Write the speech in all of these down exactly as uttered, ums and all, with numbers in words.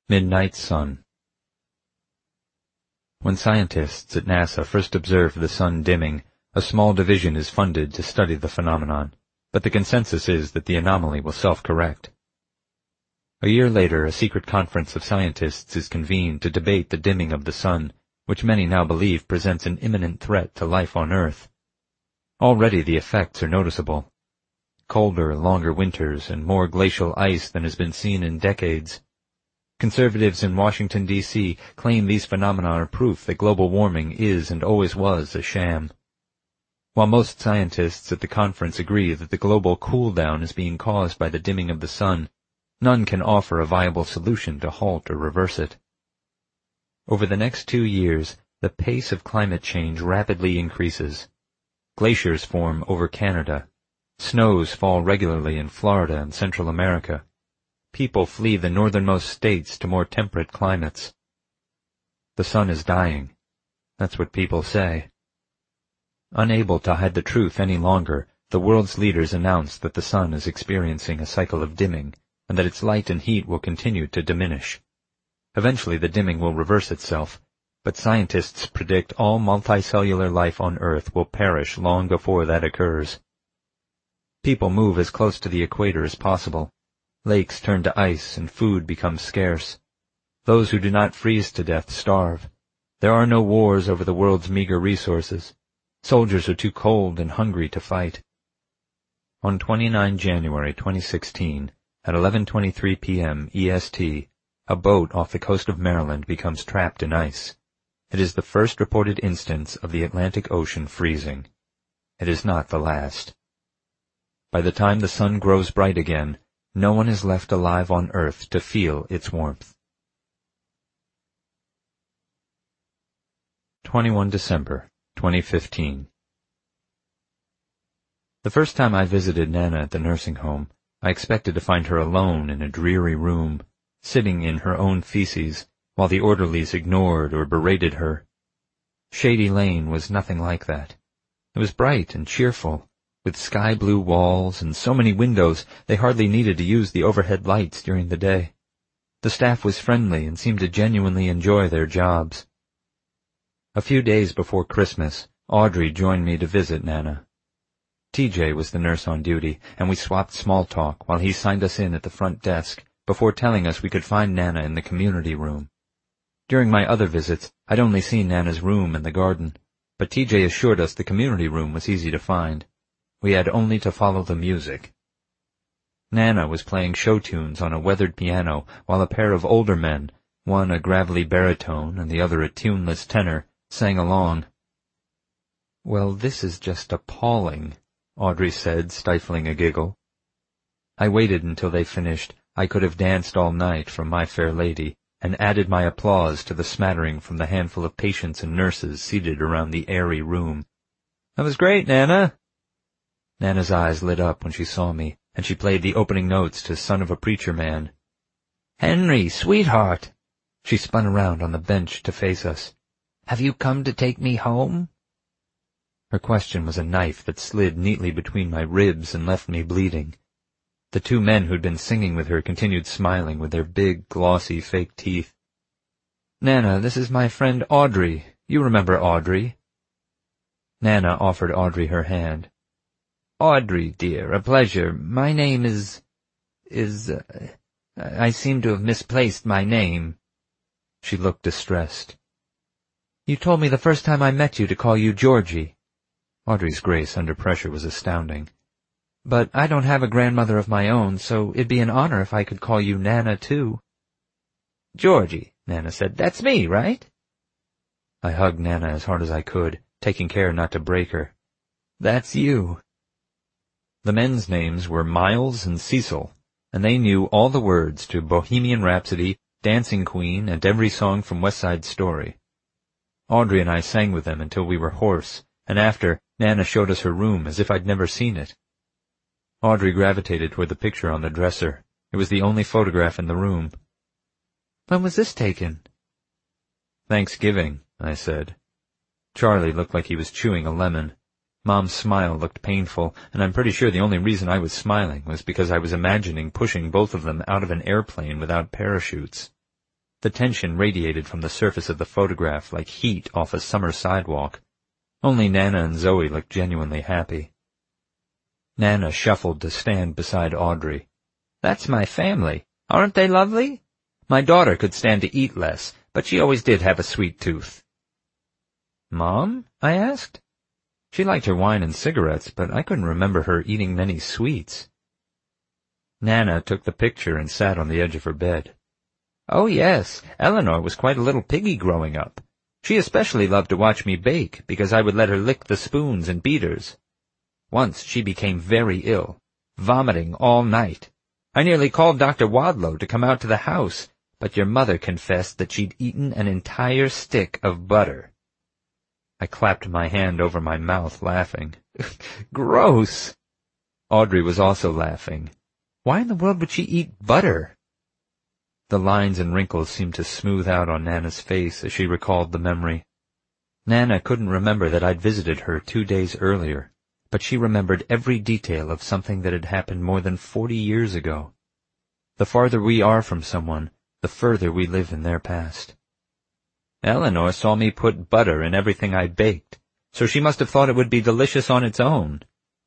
Midnight Sun. When scientists at NASA first observe the sun dimming, a small division is funded to study the phenomenon, but the consensus is that the anomaly will self-correct. A year later, a secret conference of scientists is convened to debate the dimming of the sun, which many now believe presents an imminent threat to life on Earth. Already the effects are noticeable. Colder, longer winters and more glacial ice than has been seen in decades. Conservatives in Washington, D C claim these phenomena are proof that global warming is and always was a sham. While most scientists at the conference agree that the global cool-down is being caused by the dimming of the sun, none can offer a viable solution to halt or reverse it. Over the next two years, the pace of climate change rapidly increases. Glaciers form over Canada. Snows fall regularly in Florida and Central America. People flee the northernmost states to more temperate climates. The sun is dying. That's what people say. Unable to hide the truth any longer, the world's leaders announce that the sun is experiencing a cycle of dimming, and that its light and heat will continue to diminish. Eventually the dimming will reverse itself, but scientists predict all multicellular life on Earth will perish long before that occurs. People move as close to the equator as possible. Lakes turn to ice and food becomes scarce. Those who do not freeze to death starve. There are no wars over the world's meager resources. Soldiers are too cold and hungry to fight. On the twenty-ninth of January twenty sixteen, at eleven twenty-three p m E S T, a boat off the coast of Maryland becomes trapped in ice. It is the first reported instance of the Atlantic Ocean freezing. It is not the last. By the time the sun grows bright again, no one is left alive on Earth to feel its warmth. the twenty-first of December, twenty fifteen. The first time I visited Nana at the nursing home, I expected to find her alone in a dreary room, sitting in her own feces, while the orderlies ignored or berated her. Shady Lane was nothing like that. It was bright and cheerful, with sky-blue walls and so many windows they hardly needed to use the overhead lights during the day. The staff was friendly and seemed to genuinely enjoy their jobs. A few days before Christmas, Audrey joined me to visit Nana. T J was the nurse on duty, and we swapped small talk while he signed us in at the front desk before telling us we could find Nana in the community room. During my other visits, I'd only seen Nana's room and the garden, but T J assured us the community room was easy to find. We had only to follow the music. Nana was playing show tunes on a weathered piano while a pair of older men, one a gravelly baritone and the other a tuneless tenor, sang along. "Well, this is just appalling," Audrey said, stifling a giggle. I waited until they finished I Could Have Danced All Night from My Fair Lady, and added my applause to the smattering from the handful of patients and nurses seated around the airy room. "That was great, Nana." Nana's eyes lit up when she saw me, and she played the opening notes to Son of a Preacher Man. "Henry, sweetheart!" She spun around on the bench to face us. "Have you come to take me home?" Her question was a knife that slid neatly between my ribs and left me bleeding. The two men who'd been singing with her continued smiling with their big, glossy, fake teeth. "Nana, this is my friend Audrey. You remember Audrey?" Nana offered Audrey her hand. "Audrey, dear, a pleasure. My name is... is... Uh, I seem to have misplaced my name." She looked distressed. "You told me the first time I met you to call you Georgie." Audrey's grace under pressure was astounding. "But I don't have a grandmother of my own, so it'd be an honor if I could call you Nana, too." "Georgie," Nana said. "That's me, right?" I hugged Nana as hard as I could, taking care not to break her. "That's you." The men's names were Miles and Cecil, and they knew all the words to Bohemian Rhapsody, Dancing Queen, and every song from West Side Story. Audrey and I sang with them until we were hoarse, and after, Nana showed us her room as if I'd never seen it. Audrey gravitated toward the picture on the dresser. It was the only photograph in the room. "When was this taken?" "Thanksgiving," I said. Charlie looked like he was chewing a lemon. Mom's smile looked painful, and I'm pretty sure the only reason I was smiling was because I was imagining pushing both of them out of an airplane without parachutes. The tension radiated from the surface of the photograph like heat off a summer sidewalk. Only Nana and Zoe looked genuinely happy. Nana shuffled to stand beside Audrey. "That's my family. Aren't they lovely? My daughter could stand to eat less, but she always did have a sweet tooth." "Mom?" I asked. She liked her wine and cigarettes, but I couldn't remember her eating many sweets. Nana took the picture and sat on the edge of her bed. "Oh, yes, Eleanor was quite a little piggy growing up. She especially loved to watch me bake, because I would let her lick the spoons and beaters. Once she became very ill, vomiting all night. I nearly called Doctor Wadlow to come out to the house, but your mother confessed that she'd eaten an entire stick of butter." I clapped my hand over my mouth, laughing. "Gross!" Audrey was also laughing. Why in the world would she eat butter? The lines and wrinkles seemed to smooth out on Nana's face as she recalled the memory. Nana couldn't remember that I'd visited her two days earlier, but she remembered every detail of something that had happened more than forty years ago. The farther we are from someone, the further we live in their past. "Eleanor saw me put butter in everything I baked, so she must have thought it would be delicious on its own."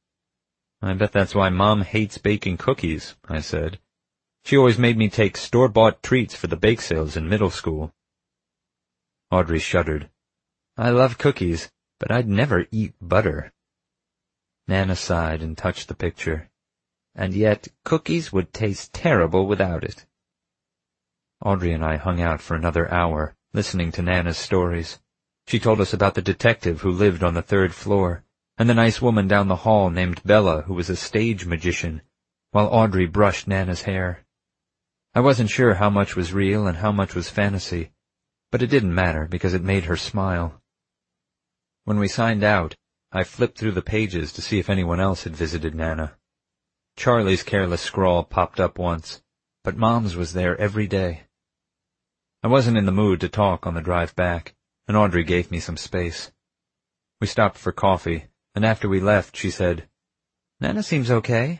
"I bet that's why Mom hates baking cookies," I said. "She always made me take store-bought treats for the bake sales in middle school." Audrey shuddered. "I love cookies, but I'd never eat butter." Nana sighed and touched the picture. "And yet cookies would taste terrible without it." Audrey and I hung out for another hour, listening to Nana's stories. She told us about the detective who lived on the third floor, and the nice woman down the hall named Bella who was a stage magician, while Audrey brushed Nana's hair. I wasn't sure how much was real and how much was fantasy, but it didn't matter because it made her smile. When we signed out, I flipped through the pages to see if anyone else had visited Nana. Charlie's careless scrawl popped up once, but Mom's was there every day. I wasn't in the mood to talk on the drive back, and Audrey gave me some space. We stopped for coffee, and after we left, she said, "Nana seems okay."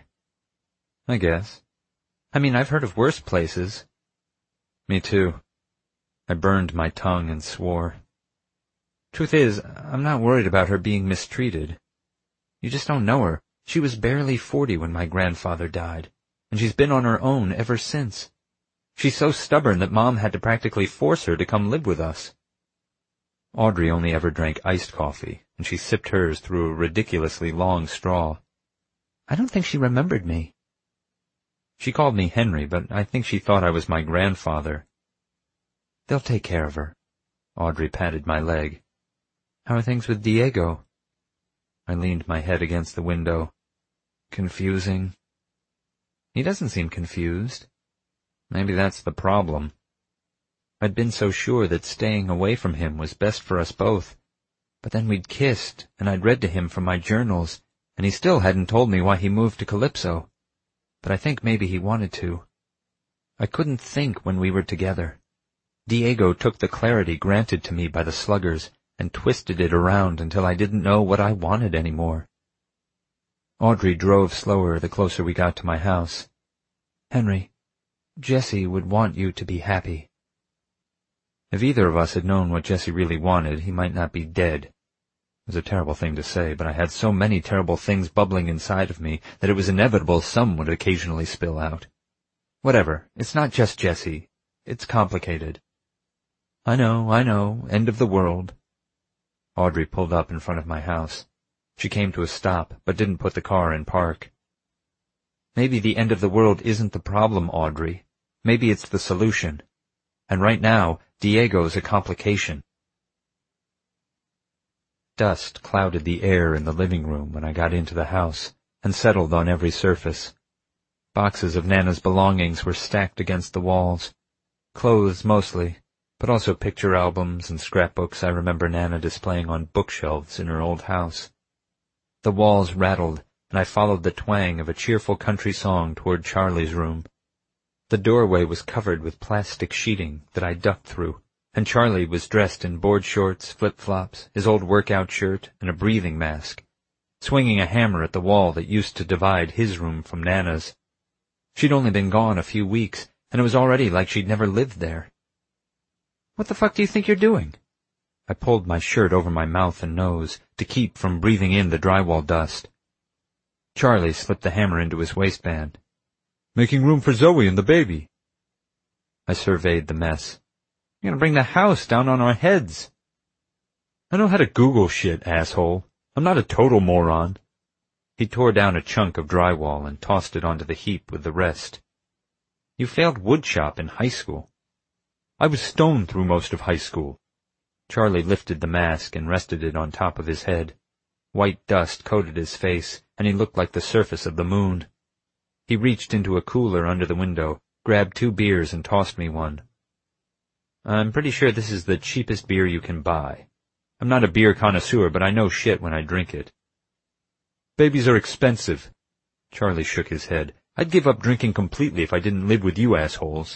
"I guess. I mean, I've heard of worse places." "Me too." I burned my tongue and swore. "Truth is, I'm not worried about her being mistreated. You just don't know her. She was barely forty when my grandfather died, and she's been on her own ever since. She's so stubborn that Mom had to practically force her to come live with us." Audrey only ever drank iced coffee, and she sipped hers through a ridiculously long straw. "I don't think she remembered me." "She called me Henry, but I think she thought I was my grandfather." "They'll take care of her." Audrey patted my leg. "How are things with Diego?" I leaned my head against the window. "Confusing." "He doesn't seem confused." "Maybe that's the problem." I'd been so sure that staying away from him was best for us both, but then we'd kissed, and I'd read to him from my journals, and he still hadn't told me why he moved to Calypso. But I think maybe he wanted to. I couldn't think when we were together. Diego took the clarity granted to me by the sluggers and twisted it around until I didn't know what I wanted anymore. Audrey drove slower the closer we got to my house. "Henry, Jesse would want you to be happy." If either of us had known what Jesse really wanted, he might not be dead. It was a terrible thing to say, but I had so many terrible things bubbling inside of me that it was inevitable some would occasionally spill out. Whatever, it's not just Jesse. It's complicated. "I know, I know, end of the world." Audrey pulled up in front of my house. She came to a stop, but didn't put the car in park. "Maybe the end of the world isn't the problem, Audrey. Maybe it's the solution. And right now, Diego's a complication." Dust clouded the air in the living room when I got into the house, and settled on every surface. Boxes of Nana's belongings were stacked against the walls. Clothes mostly, but also picture albums and scrapbooks I remember Nana displaying on bookshelves in her old house. The walls rattled, and I followed the twang of a cheerful country song toward Charlie's room. The doorway was covered with plastic sheeting that I ducked through, and Charlie was dressed in board shorts, flip-flops, his old workout shirt, and a breathing mask, swinging a hammer at the wall that used to divide his room from Nana's. She'd only been gone a few weeks, and it was already like she'd never lived there. What the fuck do you think you're doing? I pulled my shirt over my mouth and nose to keep from breathing in the drywall dust. Charlie slipped the hammer into his waistband. Making room for Zoe and the baby. I surveyed the mess. You're gonna bring the house down on our heads. I know how to Google shit, asshole. I'm not a total moron. He tore down a chunk of drywall and tossed it onto the heap with the rest. You failed woodshop in high school. I was stoned through most of high school. Charlie lifted the mask and rested it on top of his head. White dust coated his face, and he looked like the surface of the moon. He reached into a cooler under the window, grabbed two beers and tossed me one. I'm pretty sure this is the cheapest beer you can buy. I'm not a beer connoisseur, but I know shit when I drink it. Babies are expensive. Charlie shook his head. I'd give up drinking completely if I didn't live with you assholes.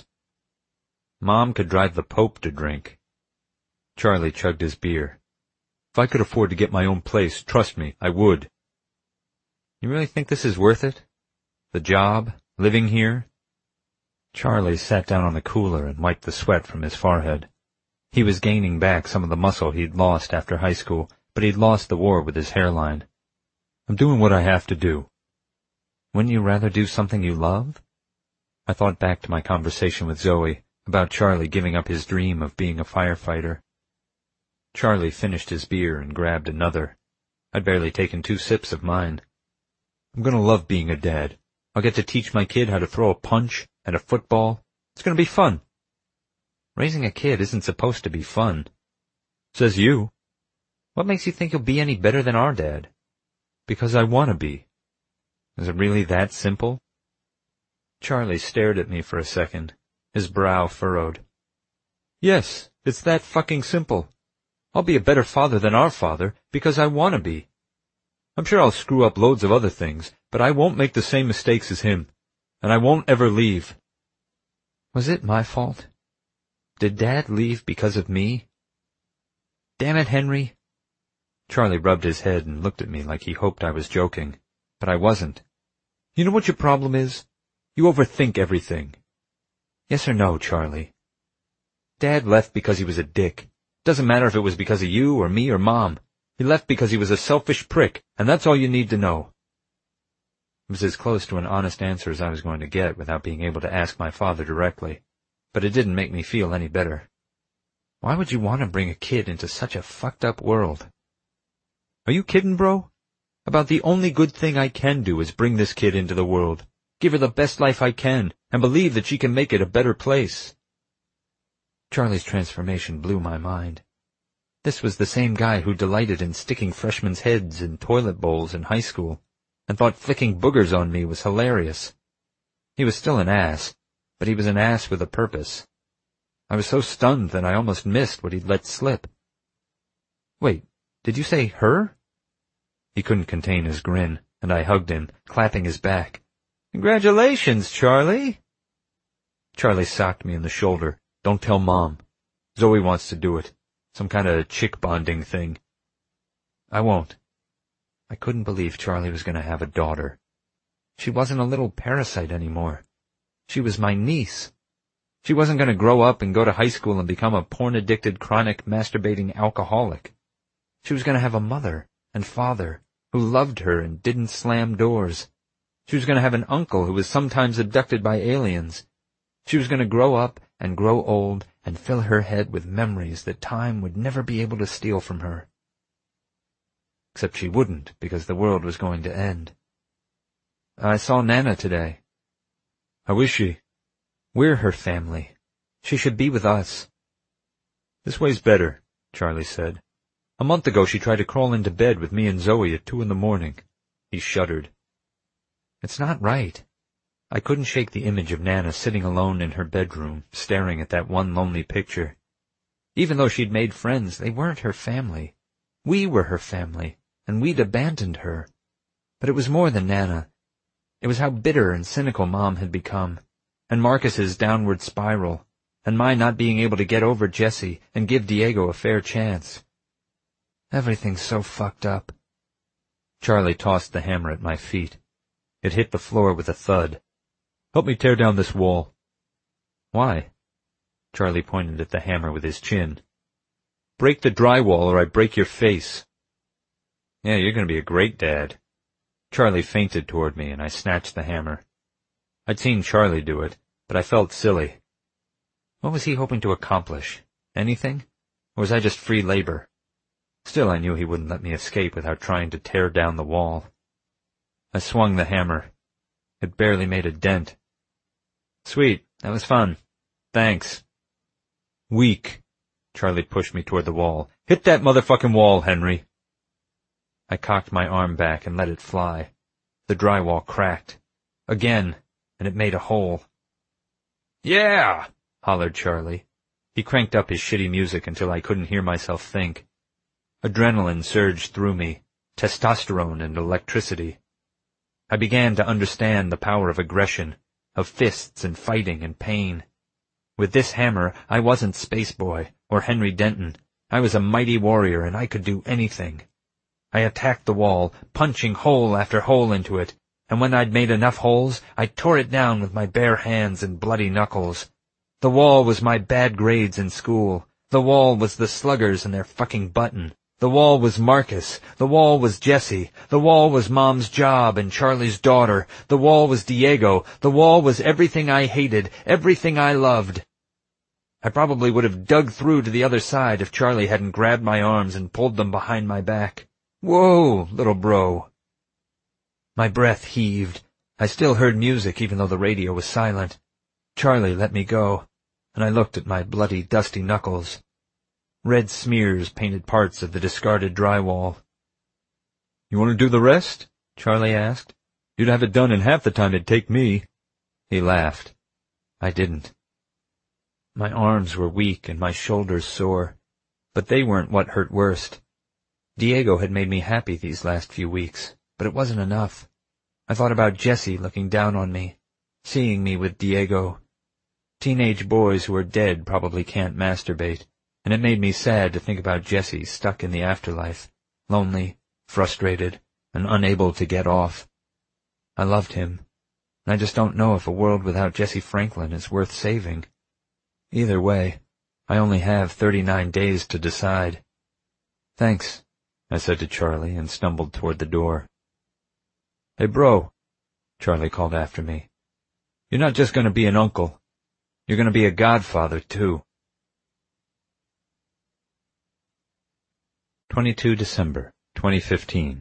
Mom could drive the Pope to drink. Charlie chugged his beer. If I could afford to get my own place, trust me, I would. You really think this is worth it? The job? Living here? Charlie sat down on the cooler and wiped the sweat from his forehead. He was gaining back some of the muscle he'd lost after high school, but he'd lost the war with his hairline. I'm doing what I have to do. Wouldn't you rather do something you love? I thought back to my conversation with Zoe about Charlie giving up his dream of being a firefighter. Charlie finished his beer and grabbed another. I'd barely taken two sips of mine. I'm gonna love being a dad. I'll get to teach my kid how to throw a punch and a football. It's gonna be fun. Raising a kid isn't supposed to be fun. Says you. What makes you think you'll be any better than our dad? Because I want to be. Is it really that simple? Charlie stared at me for a second, his brow furrowed. Yes, it's that fucking simple. I'll be a better father than our father because I want to be. I'm sure I'll screw up loads of other things, but I won't make the same mistakes as him, and I won't ever leave. Was it my fault? Did Dad leave because of me? Damn it, Henry. Charlie rubbed his head and looked at me like he hoped I was joking, but I wasn't. You know what your problem is? You overthink everything. Yes or no, Charlie? Dad left because he was a dick. Doesn't matter if it was because of you or me or Mom. He left because he was a selfish prick, and that's all you need to know. It was as close to an honest answer as I was going to get without being able to ask my father directly, but it didn't make me feel any better. Why would you want to bring a kid into such a fucked up world? Are you kidding, bro? About the only good thing I can do is bring this kid into the world, give her the best life I can, and believe that she can make it a better place. Charlie's transformation blew my mind. This was the same guy who delighted in sticking freshmen' heads in toilet bowls in high school, and thought flicking boogers on me was hilarious. He was still an ass, but he was an ass with a purpose. I was so stunned that I almost missed what he'd let slip. Wait, did you say her? He couldn't contain his grin, and I hugged him, clapping his back. Congratulations, Charlie! Charlie socked me in the shoulder. Don't tell Mom. Zoe wants to do it. Some kind of chick bonding thing. I won't. I couldn't believe Charlie was going to have a daughter. She wasn't a little parasite anymore. She was my niece. She wasn't going to grow up and go to high school and become a porn-addicted, chronic, masturbating alcoholic. She was going to have a mother and father who loved her and didn't slam doors. She was going to have an uncle who was sometimes abducted by aliens. She was going to grow up and grow old and fill her head with memories that time would never be able to steal from her. Except she wouldn't, because the world was going to end. I saw Nana today. How is she? We're her family. She should be with us. This way's better, Charlie said. A month ago she tried to crawl into bed with me and Zoe at two in the morning. He shuddered. It's not right. I couldn't shake the image of Nana sitting alone in her bedroom, staring at that one lonely picture. Even though she'd made friends, they weren't her family. We were her family, and we'd abandoned her. But it was more than Nana. It was how bitter and cynical Mom had become, and Marcus's downward spiral, and my not being able to get over Jesse and give Diego a fair chance. Everything's so fucked up. Charlie tossed the hammer at my feet. It hit the floor with a thud. Help me tear down this wall. Why? Charlie pointed at the hammer with his chin. Break the drywall or I break your face. Yeah, you're gonna be a great dad. Charlie feinted toward me and I snatched the hammer. I'd seen Charlie do it, but I felt silly. What was he hoping to accomplish? Anything? Or was I just free labor? Still, I knew he wouldn't let me escape without trying to tear down the wall. I swung the hammer. It barely made a dent. Sweet, that was fun. Thanks. Weak. Charlie pushed me toward the wall. Hit that motherfucking wall, Henry. I cocked my arm back and let it fly. The drywall cracked. Again, and it made a hole. Yeah! Hollered Charlie. He cranked up his shitty music until I couldn't hear myself think. Adrenaline surged through me, testosterone and electricity. I began to understand the power of aggression, of fists and fighting and pain. With this hammer, I wasn't Space Boy or Henry Denton. I was a mighty warrior and I could do anything. I attacked the wall, punching hole after hole into it, and when I'd made enough holes, I tore it down with my bare hands and bloody knuckles. The wall was my bad grades in school. The wall was the sluggers and their fucking button. The wall was Marcus. The wall was Jesse. The wall was Mom's job and Charlie's daughter. The wall was Diego. The wall was everything I hated, everything I loved. I probably would have dug through to the other side if Charlie hadn't grabbed my arms and pulled them behind my back. Whoa, little bro. My breath heaved. I still heard music even though the radio was silent. Charlie let me go, and I looked at my bloody, dusty knuckles. Red smears painted parts of the discarded drywall. You want to do the rest? Charlie asked. You'd have it done in half the time it'd take me. He laughed. I didn't. My arms were weak and my shoulders sore, but they weren't what hurt worst. Diego had made me happy these last few weeks, but it wasn't enough. I thought about Jesse looking down on me, seeing me with Diego. Teenage boys who are dead probably can't masturbate, and it made me sad to think about Jesse stuck in the afterlife, lonely, frustrated, and unable to get off. I loved him, and I just don't know if a world without Jesse Franklin is worth saving. Either way, I only have thirty-nine days to decide. Thanks, I said to Charlie and stumbled toward the door. Hey, bro, Charlie called after me. You're not just going to be an uncle. You're going to be a godfather, too. the twenty-second of December, twenty fifteen.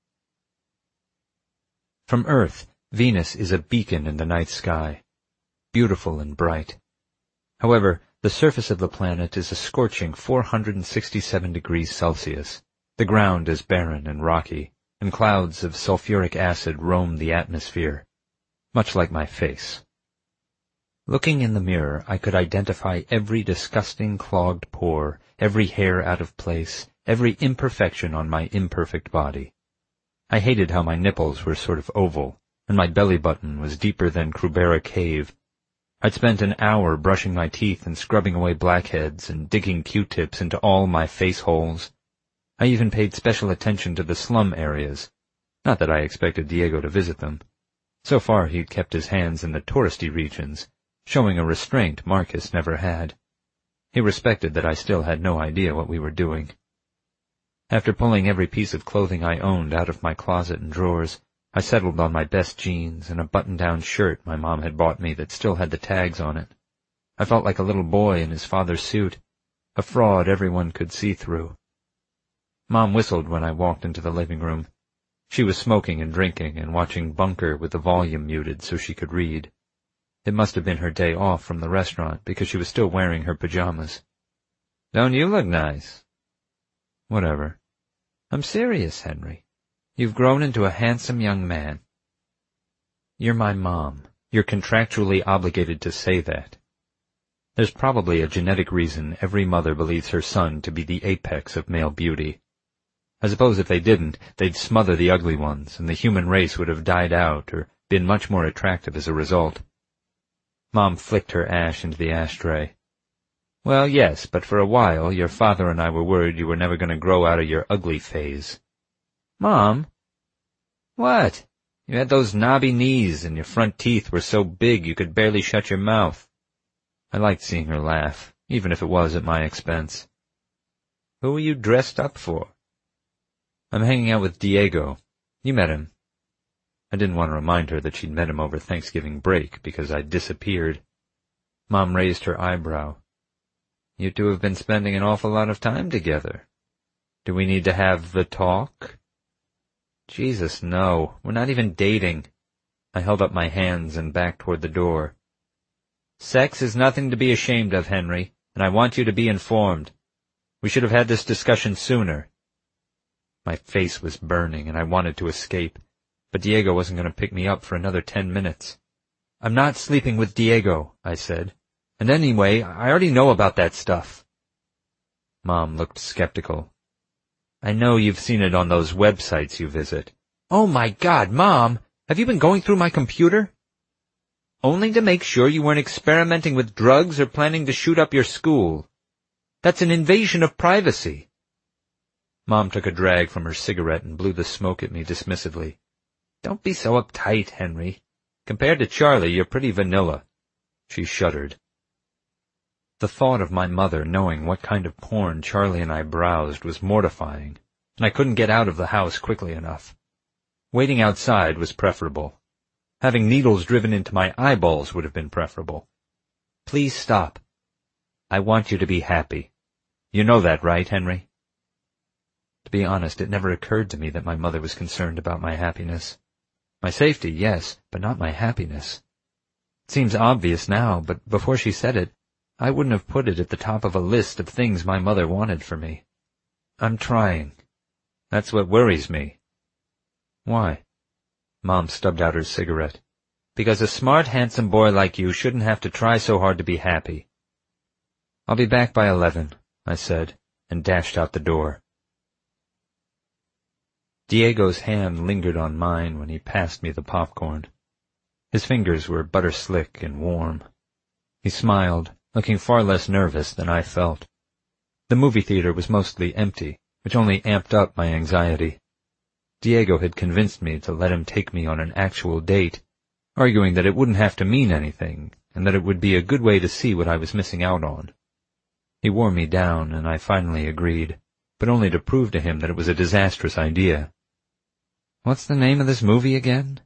From Earth, Venus is a beacon in the night sky, beautiful and bright. However, the surface of the planet is a scorching four hundred sixty-seven degrees Celsius. The ground is barren and rocky, and clouds of sulfuric acid roam the atmosphere, much like my face. Looking in the mirror, I could identify every disgusting clogged pore, every hair out of place, every imperfection on my imperfect body. I hated how my nipples were sort of oval, and my belly button was deeper than Krubera Cave. I'd spent an hour brushing my teeth and scrubbing away blackheads and digging Q-tips into all my face holes. I even paid special attention to the slum areas. Not that I expected Diego to visit them. So far he'd kept his hands in the touristy regions, showing a restraint Marcus never had. He respected that I still had no idea what we were doing. After pulling every piece of clothing I owned out of my closet and drawers, I settled on my best jeans and a button-down shirt my mom had bought me that still had the tags on it. I felt like a little boy in his father's suit, a fraud everyone could see through. Mom whistled when I walked into the living room. She was smoking and drinking and watching Bunker with the volume muted so she could read. It must have been her day off from the restaurant because she was still wearing her pajamas. Don't you look nice? Whatever. I'm serious, Henry. You've grown into a handsome young man. You're my mom. You're contractually obligated to say that. There's probably a genetic reason every mother believes her son to be the apex of male beauty. I suppose if they didn't, they'd smother the ugly ones, and the human race would have died out or been much more attractive as a result. Mom flicked her ash into the ashtray. Well, yes, but for a while your father and I were worried you were never going to grow out of your ugly phase. Mom? What? You had those knobby knees and your front teeth were so big you could barely shut your mouth. I liked seeing her laugh, even if it was at my expense. "Who are you dressed up for?" "I'm hanging out with Diego. You met him." I didn't want to remind her that she'd met him over Thanksgiving break because I'd disappeared. Mom raised her eyebrow. "You two have been spending an awful lot of time together. Do we need to have the talk?" "Jesus, no. We're not even dating." I held up my hands and backed toward the door. "Sex is nothing to be ashamed of, Henry, and I want you to be informed. We should have had this discussion sooner." My face was burning, and I wanted to escape, but Diego wasn't going to pick me up for another ten minutes. "I'm not sleeping with Diego," I said. "And anyway, I already know about that stuff." Mom looked skeptical. "I know you've seen it on those websites you visit." "Oh my God, Mom! Have you been going through my computer?" "Only to make sure you weren't experimenting with drugs or planning to shoot up your school. That's an invasion of privacy." Mom took a drag from her cigarette and blew the smoke at me dismissively. "Don't be so uptight, Henry. Compared to Charlie, you're pretty vanilla." She shuddered. The thought of my mother knowing what kind of porn Charlie and I browsed was mortifying, and I couldn't get out of the house quickly enough. Waiting outside was preferable. Having needles driven into my eyeballs would have been preferable. "Please stop. I want you to be happy. You know that, right, Henry?" To be honest, it never occurred to me that my mother was concerned about my happiness. My safety, yes, but not my happiness. It seems obvious now, but before she said it, I wouldn't have put it at the top of a list of things my mother wanted for me. "I'm trying. That's what worries me." "Why?" Mom stubbed out her cigarette. "Because a smart, handsome boy like you shouldn't have to try so hard to be happy." "I'll be back by eleven," I said, and dashed out the door. Diego's hand lingered on mine when he passed me the popcorn. His fingers were butter-slick and warm. He smiled, looking far less nervous than I felt. The movie theater was mostly empty, which only amped up my anxiety. Diego had convinced me to let him take me on an actual date, arguing that it wouldn't have to mean anything, and that it would be a good way to see what I was missing out on. He wore me down, and I finally agreed, but only to prove to him that it was a disastrous idea. "What's the name of this movie again?"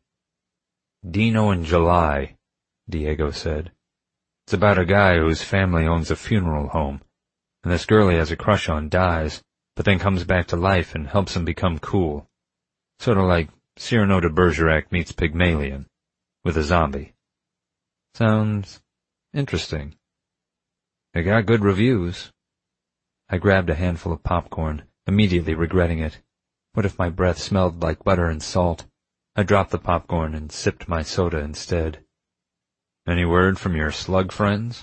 "Dino in July," Diego said. "It's about a guy whose family owns a funeral home, and this girl he has a crush on dies, but then comes back to life and helps him become cool. Sort of like Cyrano de Bergerac meets Pygmalion, with a zombie." "Sounds interesting." "It got good reviews." I grabbed a handful of popcorn, immediately regretting it. What if my breath smelled like butter and salt? I dropped the popcorn and sipped my soda instead. "Any word from your slug friends?"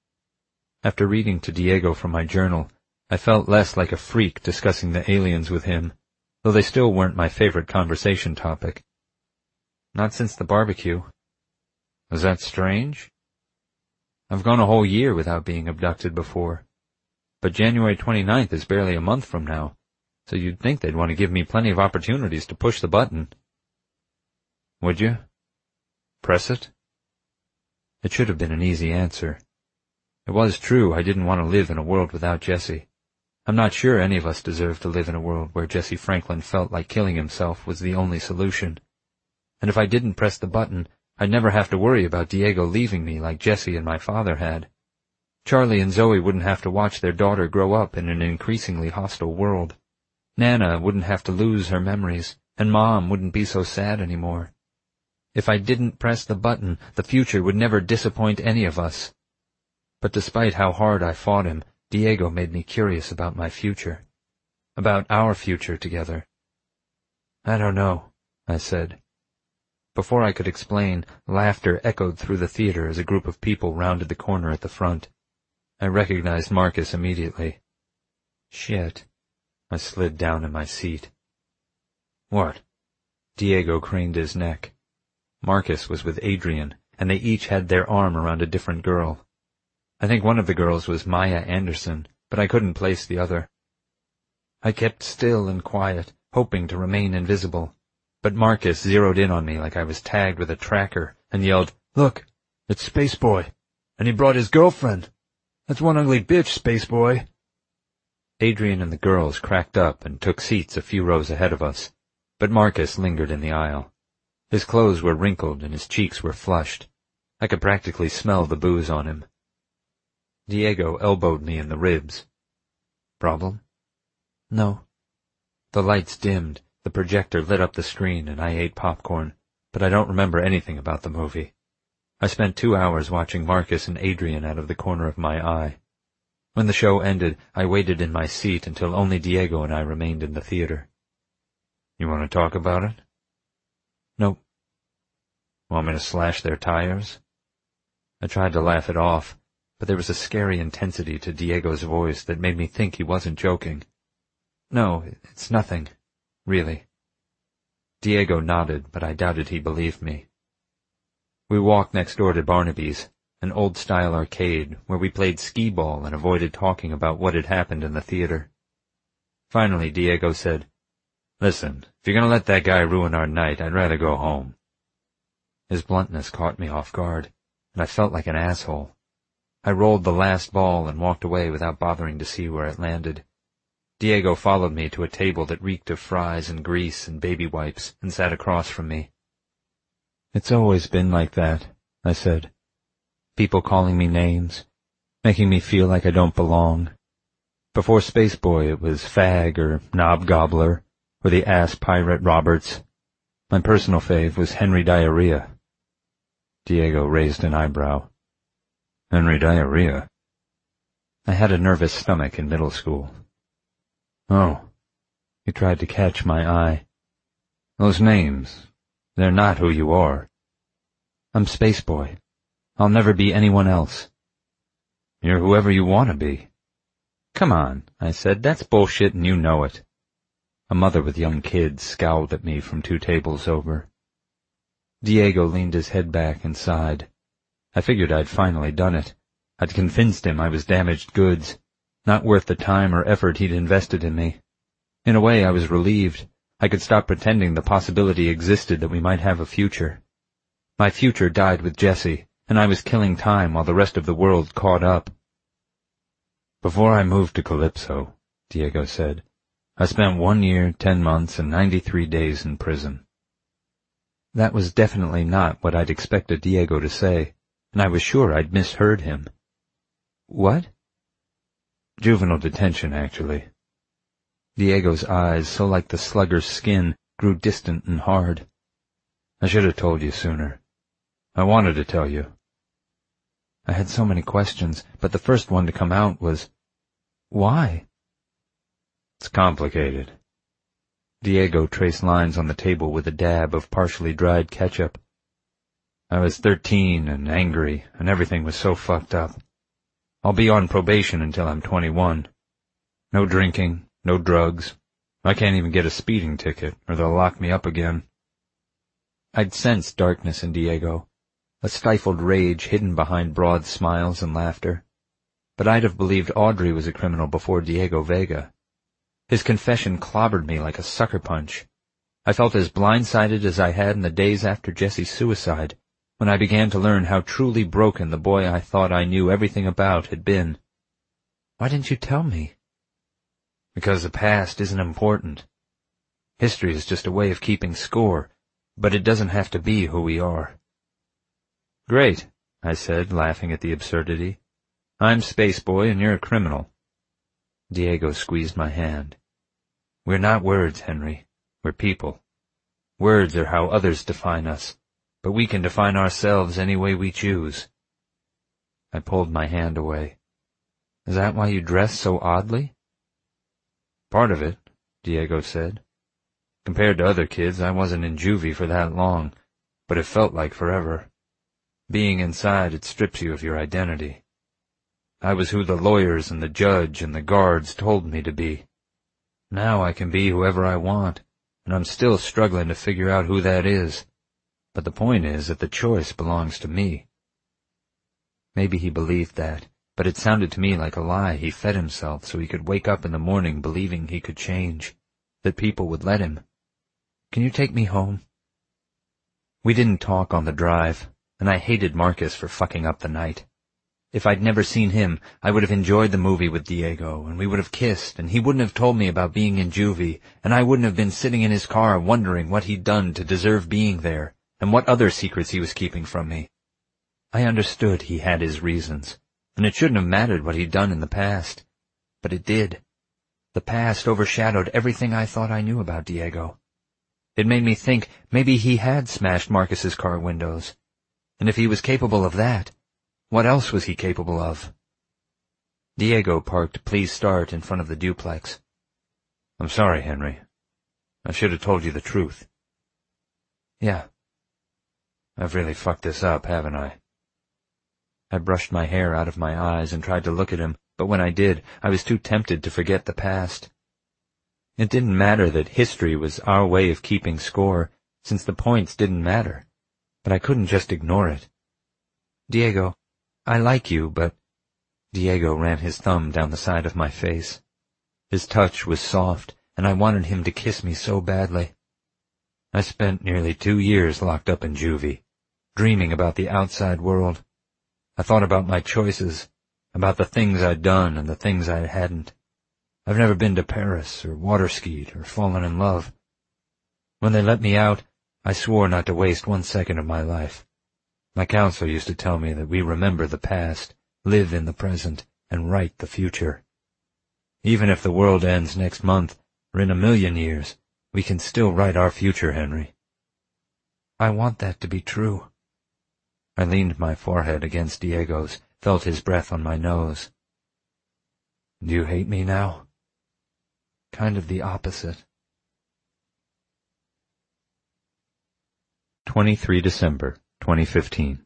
After reading to Diego from my journal, I felt less like a freak discussing the aliens with him, though they still weren't my favorite conversation topic. "Not since the barbecue." "Was that strange?" "I've gone a whole year without being abducted before. But January twenty-ninth is barely a month from now, so you'd think they'd want to give me plenty of opportunities to push the button." "Would you? Press it?" It should have been an easy answer. It was true I didn't want to live in a world without Jesse. I'm not sure any of us deserve to live in a world where Jesse Franklin felt like killing himself was the only solution. And if I didn't press the button, I'd never have to worry about Diego leaving me like Jesse and my father had. Charlie and Zoe wouldn't have to watch their daughter grow up in an increasingly hostile world. Nana wouldn't have to lose her memories, and Mom wouldn't be so sad anymore. If I didn't press the button, the future would never disappoint any of us. But despite how hard I fought him, Diego made me curious about my future. About our future together. "I don't know," I said. Before I could explain, laughter echoed through the theater as a group of people rounded the corner at the front. I recognized Marcus immediately. "Shit." I slid down in my seat. "What?" Diego craned his neck. Marcus was with Adrian, and they each had their arm around a different girl. I think one of the girls was Maya Anderson, but I couldn't place the other. I kept still and quiet, hoping to remain invisible, but Marcus zeroed in on me like I was tagged with a tracker and yelled, "Look, it's Space Boy. And he brought his girlfriend. That's one ugly bitch, Spaceboy. Adrian and the girls cracked up and took seats a few rows ahead of us, but Marcus lingered in the aisle. His clothes were wrinkled and his cheeks were flushed. I could practically smell the booze on him. Diego elbowed me in the ribs. Problem? No. The lights dimmed, the projector lit up the screen, and I ate popcorn, but I don't remember anything about the movie. I spent two hours watching Marcus and Adrian out of the corner of my eye. When the show ended, I waited in my seat until only Diego and I remained in the theater. You want to talk about it? Nope. Want me to slash their tires? I tried to laugh it off, but there was a scary intensity to Diego's voice that made me think he wasn't joking. No, it's nothing, really. Diego nodded, but I doubted he believed me. We walked next door to Barnaby's, an old-style arcade where we played skee-ball and avoided talking about what had happened in the theater. Finally, Diego said, Listen, if you're going to let that guy ruin our night, I'd rather go home. His bluntness caught me off guard, and I felt like an asshole. I rolled the last ball and walked away without bothering to see where it landed. Diego followed me to a table that reeked of fries and grease and baby wipes and sat across from me. It's always been like that, I said. People calling me names, making me feel like I don't belong. Before Spaceboy, it was Fag or Knob Gobbler or the ass pirate Roberts. My personal fave was Henry Diarrhea. Diego raised an eyebrow. Henry Diarrhea? I had a nervous stomach in middle school. Oh. He tried to catch my eye. Those names, they're not who you are. I'm Spaceboy. I'll never be anyone else. You're whoever you want to be. Come on, I said, that's bullshit and you know it. A mother with young kids scowled at me from two tables over. Diego leaned his head back and sighed. I figured I'd finally done it. I'd convinced him I was damaged goods, not worth the time or effort he'd invested in me. In a way, I was relieved. I could stop pretending the possibility existed that we might have a future. My future died with Jessie, and I was killing time while the rest of the world caught up. Before I moved to Calypso, Diego said, I spent one year, ten months, and ninety-three days in prison. That was definitely not what I'd expected Diego to say, and I was sure I'd misheard him. What? Juvenile detention, actually. Diego's eyes, so like the slugger's skin, grew distant and hard. I should have told you sooner. I wanted to tell you. I had so many questions, but the first one to come out was, why? It's complicated. Diego traced lines on the table with a dab of partially dried ketchup. I was thirteen and angry, and everything was so fucked up. I'll be on probation until I'm twenty-one. No drinking, no drugs. I can't even get a speeding ticket, or they'll lock me up again. I'd sensed darkness in Diego, a stifled rage hidden behind broad smiles and laughter. But I'd have believed Audrey was a criminal before Diego Vega. His confession clobbered me like a sucker punch. I felt as blindsided as I had in the days after Jessie's suicide, when I began to learn how truly broken the boy I thought I knew everything about had been. Why didn't you tell me? Because the past isn't important. History is just a way of keeping score, but it doesn't have to be who we are. Great, I said, laughing at the absurdity. I'm Spaceboy and you're a criminal. Diego squeezed my hand. We're not words, Henry. We're people. Words are how others define us, but we can define ourselves any way we choose. I pulled my hand away. Is that why you dress so oddly? Part of it, Diego said. Compared to other kids, I wasn't in juvie for that long, but it felt like forever. Being inside, it strips you of your identity. I was who the lawyers and the judge and the guards told me to be. Now I can be whoever I want, and I'm still struggling to figure out who that is. But the point is that the choice belongs to me. Maybe he believed that, but it sounded to me like a lie he fed himself so he could wake up in the morning believing he could change, that people would let him. Can you take me home? We didn't talk on the drive, and I hated Marcus for fucking up the night. If I'd never seen him, I would have enjoyed the movie with Diego, and we would have kissed, and he wouldn't have told me about being in juvie, and I wouldn't have been sitting in his car wondering what he'd done to deserve being there, and what other secrets he was keeping from me. I understood he had his reasons, and it shouldn't have mattered what he'd done in the past. But it did. The past overshadowed everything I thought I knew about Diego. It made me think maybe he had smashed Marcus's car windows. And if he was capable of that, what else was he capable of? Diego parked Please Start in front of the duplex. I'm sorry, Henry. I should have told you the truth. Yeah. I've really fucked this up, haven't I? I brushed my hair out of my eyes and tried to look at him, but when I did, I was too tempted to forget the past. It didn't matter that history was our way of keeping score, since the points didn't matter, but I couldn't just ignore it. Diego, I like you, but... Diego ran his thumb down the side of my face. His touch was soft, and I wanted him to kiss me so badly. I spent nearly two years locked up in juvie, dreaming about the outside world. I thought about my choices, about the things I'd done and the things I hadn't. I've never been to Paris, or water-skied, or fallen in love. When they let me out, I swore not to waste one second of my life. My counselor used to tell me that we remember the past, live in the present, and write the future. Even if the world ends next month, or in a million years, we can still write our future, Henry. I want that to be true. I leaned my forehead against Diego's, felt his breath on my nose. Do you hate me now? Kind of the opposite. twenty-third of December, twenty fifteen.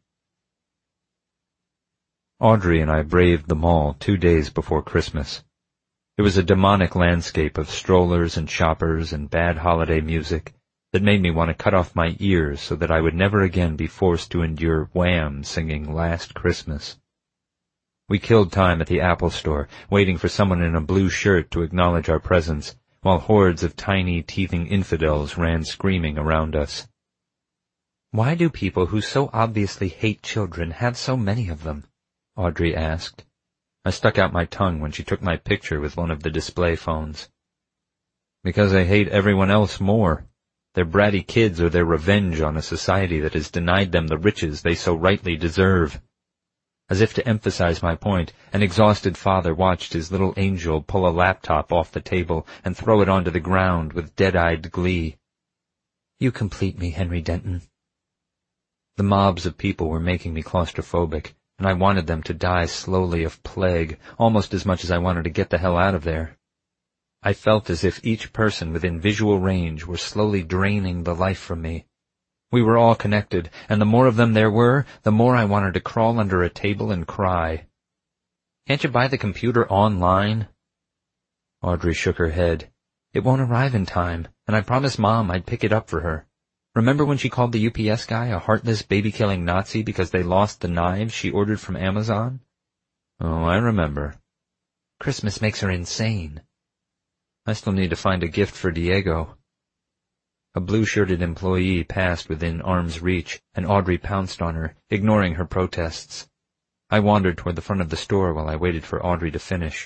Audrey and I braved the mall two days before Christmas. It was a demonic landscape of strollers and shoppers and bad holiday music that made me want to cut off my ears so that I would never again be forced to endure Wham singing Last Christmas. We killed time at the Apple store, waiting for someone in a blue shirt to acknowledge our presence, while hordes of tiny, teething infidels ran screaming around us. Why do people who so obviously hate children have so many of them? Audrey asked. I stuck out my tongue when she took my picture with one of the display phones. Because they hate everyone else more. Their bratty kids are their revenge on a society that has denied them the riches they so rightly deserve. As if to emphasize my point, an exhausted father watched his little angel pull a laptop off the table and throw it onto the ground with dead-eyed glee. You complete me, Henry Denton. The mobs of people were making me claustrophobic, and I wanted them to die slowly of plague, almost as much as I wanted to get the hell out of there. I felt as if each person within visual range were slowly draining the life from me. We were all connected, and the more of them there were, the more I wanted to crawl under a table and cry. Can't you buy the computer online? Audrey shook her head. It won't arrive in time, and I promised Mom I'd pick it up for her. Remember when she called the U P S guy a heartless baby-killing Nazi because they lost the knives she ordered from Amazon? Oh, I remember. Christmas makes her insane. I still need to find a gift for Diego. A blue-shirted employee passed within arm's reach, and Audrey pounced on her, ignoring her protests. I wandered toward the front of the store while I waited for Audrey to finish.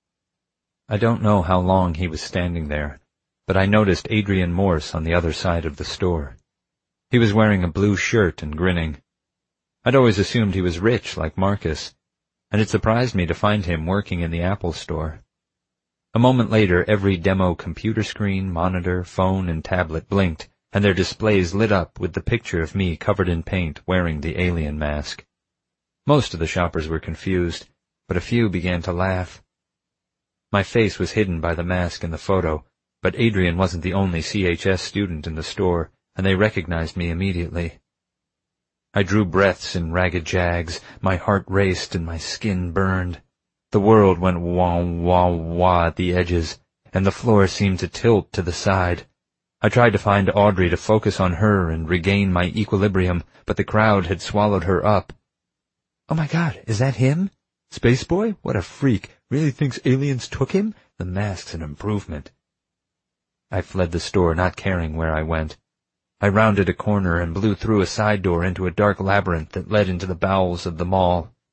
I don't know how long he was standing there, but I noticed Adrian Morse on the other side of the store. He was wearing a blue shirt and grinning. I'd always assumed he was rich like Marcus, and it surprised me to find him working in the Apple store. A moment later, every demo computer screen, monitor, phone, and tablet blinked, and their displays lit up with the picture of me covered in paint wearing the alien mask. Most of the shoppers were confused, but a few began to laugh. My face was hidden by the mask in the photo, but Adrian wasn't the only C H S student in the store, and they recognized me immediately. I drew breaths in ragged jags, my heart raced and my skin burned. The world went wah-wah-wah at the edges, and the floor seemed to tilt to the side. I tried to find Audrey to focus on her and regain my equilibrium, but the crowd had swallowed her up. Oh my God, is that him? Spaceboy? What a freak. Really thinks aliens took him? The mask's an improvement. I fled the store, not caring where I went. I rounded a corner and blew through a side door into a dark labyrinth that led into the bowels of the mall.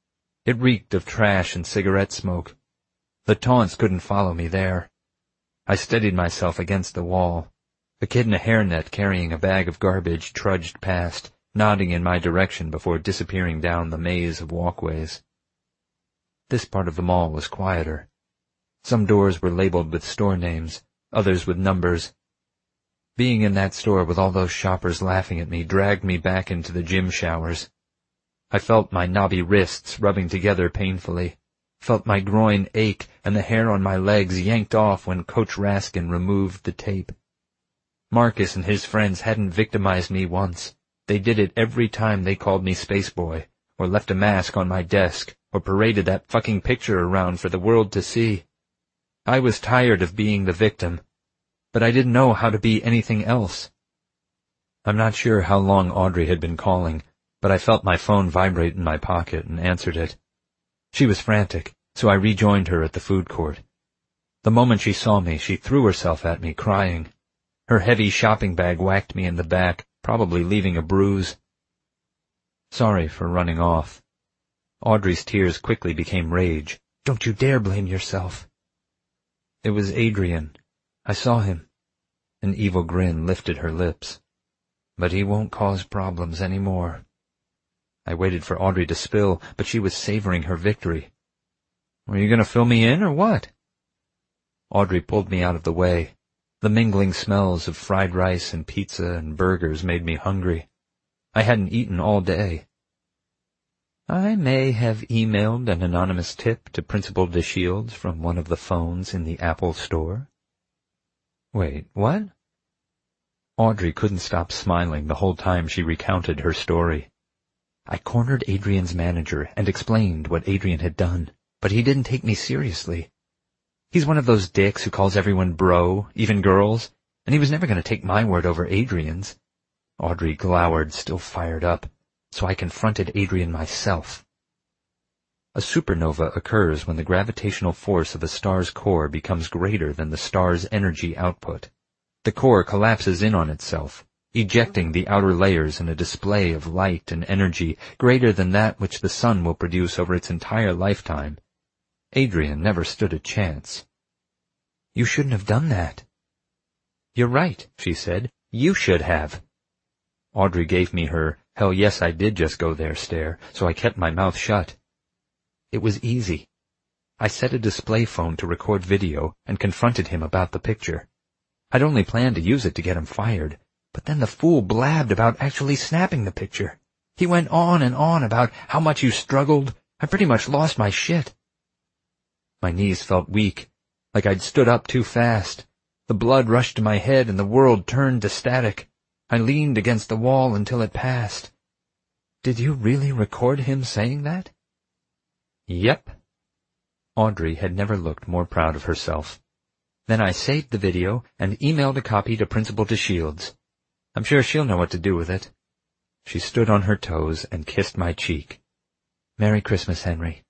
It reeked of trash and cigarette smoke. The taunts couldn't follow me there. I steadied myself against the wall. A kid in a hairnet carrying a bag of garbage trudged past, nodding in my direction before disappearing down the maze of walkways. This part of the mall was quieter. Some doors were labeled with store names, others with numbers. Being in that store with all those shoppers laughing at me dragged me back into the gym showers. I felt my knobby wrists rubbing together painfully, felt my groin ache and the hair on my legs yanked off when Coach Raskin removed the tape. Marcus and his friends hadn't victimized me once. They did it every time they called me Spaceboy, or left a mask on my desk, or paraded that fucking picture around for the world to see. I was tired of being the victim, but I didn't know how to be anything else. I'm not sure how long Audrey had been calling, but I felt my phone vibrate in my pocket and answered it. She was frantic, so I rejoined her at the food court. The moment she saw me, she threw herself at me, crying. Her heavy shopping bag whacked me in the back, probably leaving a bruise. Sorry for running off. Audrey's tears quickly became rage. Don't you dare blame yourself. It was Adrian. I saw him. An evil grin lifted her lips. But he won't cause problems anymore. I waited for Audrey to spill, but she was savoring her victory. Were you going to fill me in, or what? Audrey pulled me out of the way. The mingling smells of fried rice and pizza and burgers made me hungry. I hadn't eaten all day. I may have emailed an anonymous tip to Principal DeShields from one of the phones in the Apple store. Wait, what? Audrey couldn't stop smiling the whole time she recounted her story. I cornered Adrian's manager and explained what Adrian had done, but he didn't take me seriously. He's one of those dicks who calls everyone bro, even girls, and he was never going to take my word over Adrian's. Audrey glowered, still fired up, so I confronted Adrian myself. A supernova occurs when the gravitational force of a star's core becomes greater than the star's energy output. The core collapses in on itself, ejecting the outer layers in a display of light and energy greater than that which the sun will produce over its entire lifetime. Adrian never stood a chance. You shouldn't have done that. You're right, she said. You should have. Audrey gave me her, hell yes I did just go there stare, so I kept my mouth shut. It was easy. I set a display phone to record video and confronted him about the picture. I'd only planned to use it to get him fired, but then the fool blabbed about actually snapping the picture. He went on and on about how much you struggled. I pretty much lost my shit. My knees felt weak, like I'd stood up too fast. The blood rushed to my head and the world turned to static. I leaned against the wall until it passed. Did you really record him saying that? Yep. Audrey had never looked more proud of herself. Then I saved the video and emailed a copy to Principal DeShields. I'm sure she'll know what to do with it. She stood on her toes and kissed my cheek. Merry Christmas, Henry.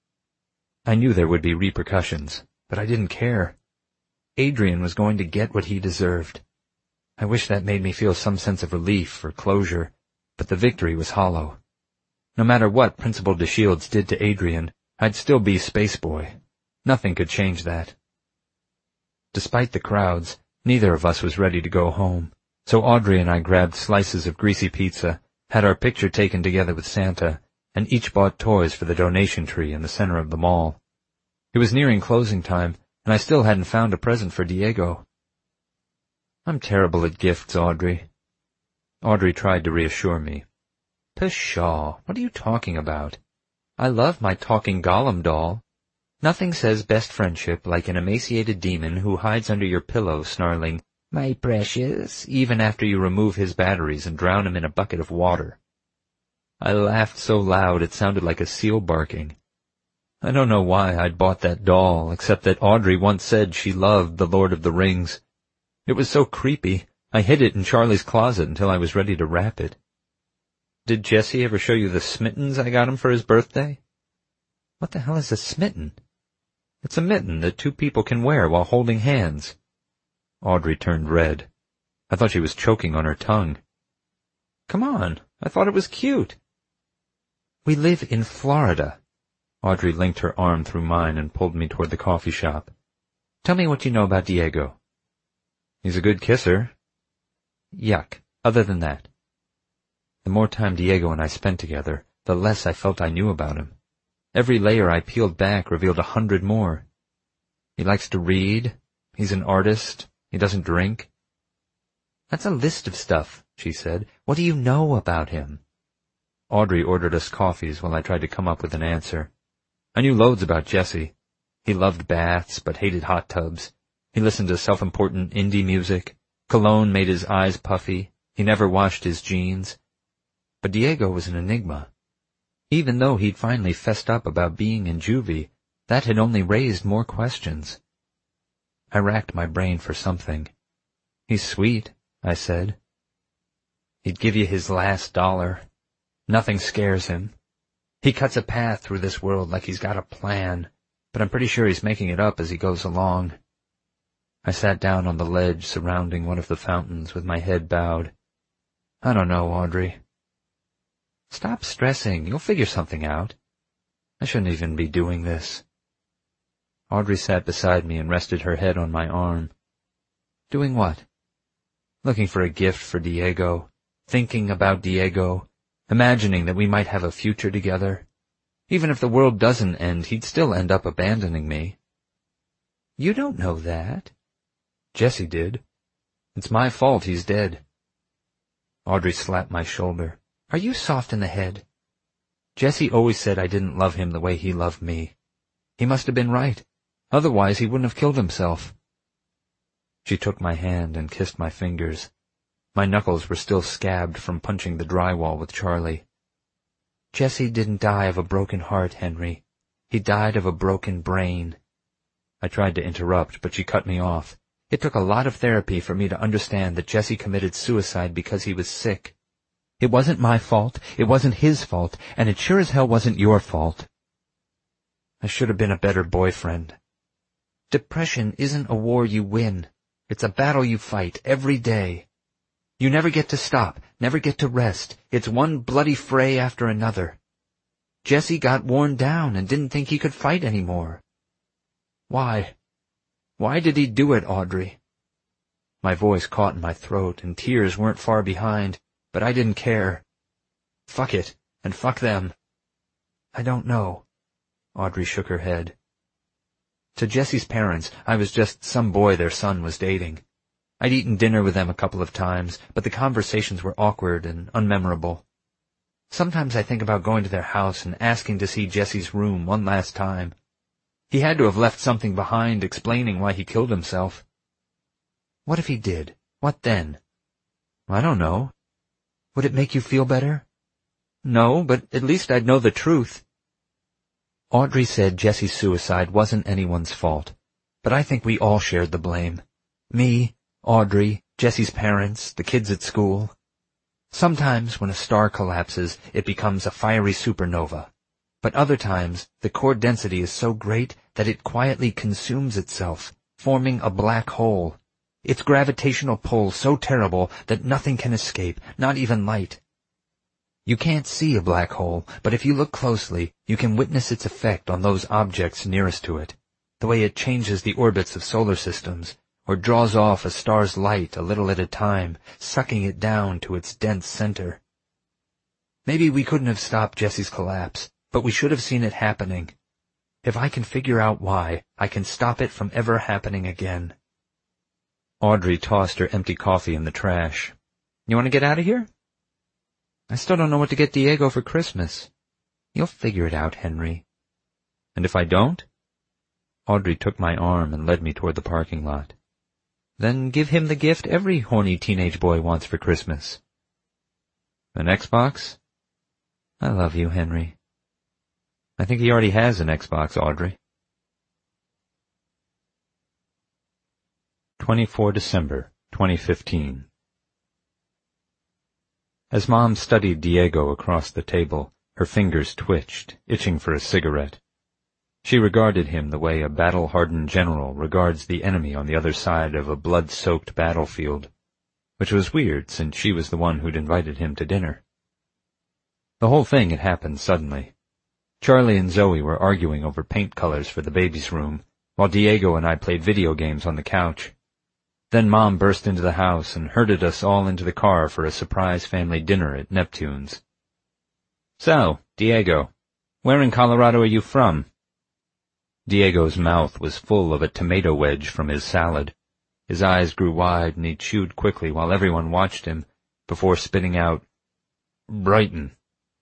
I knew there would be repercussions, but I didn't care. Adrian was going to get what he deserved. I wish that made me feel some sense of relief or closure, but the victory was hollow. No matter what Principal DeShields did to Adrian, I'd still be Spaceboy. Nothing could change that. Despite the crowds, neither of us was ready to go home, so Audrey and I grabbed slices of greasy pizza, had our picture taken together with Santa, and each bought toys for the donation tree in the center of the mall. It was nearing closing time, and I still hadn't found a present for Diego. I'm terrible at gifts, Audrey. Audrey tried to reassure me. Pshaw, what are you talking about? I love my talking Gollum doll. Nothing says best friendship like an emaciated demon who hides under your pillow snarling, "My precious," even after you remove his batteries and drown him in a bucket of water. I laughed so loud it sounded like a seal barking. I don't know why I'd bought that doll, except that Audrey once said she loved The Lord of the Rings. It was so creepy, I hid it in Charlie's closet until I was ready to wrap it. Did Jesse ever show you the smittens I got him for his birthday? What the hell is a smitten? It's a mitten that two people can wear while holding hands. Audrey turned red. I thought she was choking on her tongue. Come on, I thought it was cute. We live in Florida. Audrey linked her arm through mine and pulled me toward the coffee shop. Tell me what you know about Diego. He's a good kisser. Yuck. Other than that. The more time Diego and I spent together, the less I felt I knew about him. Every layer I peeled back revealed a hundred more. He likes to read. He's an artist. He doesn't drink. That's a list of stuff, she said. What do you know about him? Audrey ordered us coffees while I tried to come up with an answer. I knew loads about Jesse. He loved baths, but hated hot tubs. He listened to self-important indie music. Cologne made his eyes puffy. He never washed his jeans. But Diego was an enigma. Even though he'd finally fessed up about being in juvie, that had only raised more questions. I racked my brain for something. He's sweet, I said. He'd give you his last dollar. Nothing scares him. He cuts a path through this world like he's got a plan, but I'm pretty sure he's making it up as he goes along. I sat down on the ledge surrounding one of the fountains with my head bowed. I don't know, Audrey. Stop stressing. You'll figure something out. I shouldn't even be doing this. Audrey sat beside me and rested her head on my arm. Doing what? Looking for a gift for Diego, thinking about Diego, imagining that we might have a future together. Even if the world doesn't end, he'd still end up abandoning me. You don't know that. Jesse did. It's my fault he's dead. Audrey slapped my shoulder. Are you soft in the head? Jesse always said I didn't love him the way he loved me. He must have been right. Otherwise he wouldn't have killed himself. She took my hand and kissed my fingers. My knuckles were still scabbed from punching the drywall with Charlie. Jesse didn't die of a broken heart, Henry. He died of a broken brain. I tried to interrupt, but she cut me off. It took a lot of therapy for me to understand that Jesse committed suicide because he was sick. It wasn't my fault, it wasn't his fault, and it sure as hell wasn't your fault. I should have been a better boyfriend. Depression isn't a war you win. It's a battle you fight every day. You never get to stop, never get to rest. It's one bloody fray after another. Jesse got worn down and didn't think he could fight anymore. Why? Why did he do it, Audrey? My voice caught in my throat, and tears weren't far behind, but I didn't care. Fuck it, and fuck them. I don't know. Audrey shook her head. To Jesse's parents, I was just some boy their son was dating. I'd eaten dinner with them a couple of times, but the conversations were awkward and unmemorable. Sometimes I think about going to their house and asking to see Jesse's room one last time. He had to have left something behind explaining why he killed himself. What if he did? What then? I don't know. Would it make you feel better? No, but at least I'd know the truth. Audrey said Jesse's suicide wasn't anyone's fault, but I think we all shared the blame. Me, Audrey, Jesse's parents, the kids at school. Sometimes when a star collapses, it becomes a fiery supernova. But other times, the core density is so great that it quietly consumes itself, forming a black hole. Its gravitational pull so terrible that nothing can escape, not even light. You can't see a black hole, but if you look closely, you can witness its effect on those objects nearest to it, the way it changes the orbits of solar systems, or draws off a star's light a little at a time, sucking it down to its dense center. Maybe we couldn't have stopped Jesse's collapse, but we should have seen it happening. If I can figure out why, I can stop it from ever happening again. Audrey tossed her empty coffee in the trash. You want to get out of here? I still don't know what to get Diego for Christmas. You'll figure it out, Henry. And if I don't? Audrey took my arm and led me toward the parking lot. Then give him the gift every horny teenage boy wants for Christmas. An Xbox? I love you, Henry. I think he already has an Xbox, Audrey. the twenty-fourth of December, twenty fifteen. As Mom studied Diego across the table, her fingers twitched, itching for a cigarette. She regarded him the way a battle-hardened general regards the enemy on the other side of a blood-soaked battlefield, which was weird since she was the one who'd invited him to dinner. The whole thing had happened suddenly. Charlie and Zoe were arguing over paint colors for the baby's room, while Diego and I played video games on the couch. Then Mom burst into the house and herded us all into the car for a surprise family dinner at Neptune's. "So, Diego, where in Colorado are you from?" Diego's mouth was full of a tomato wedge from his salad. His eyes grew wide and he chewed quickly while everyone watched him, before spitting out, "Brighton."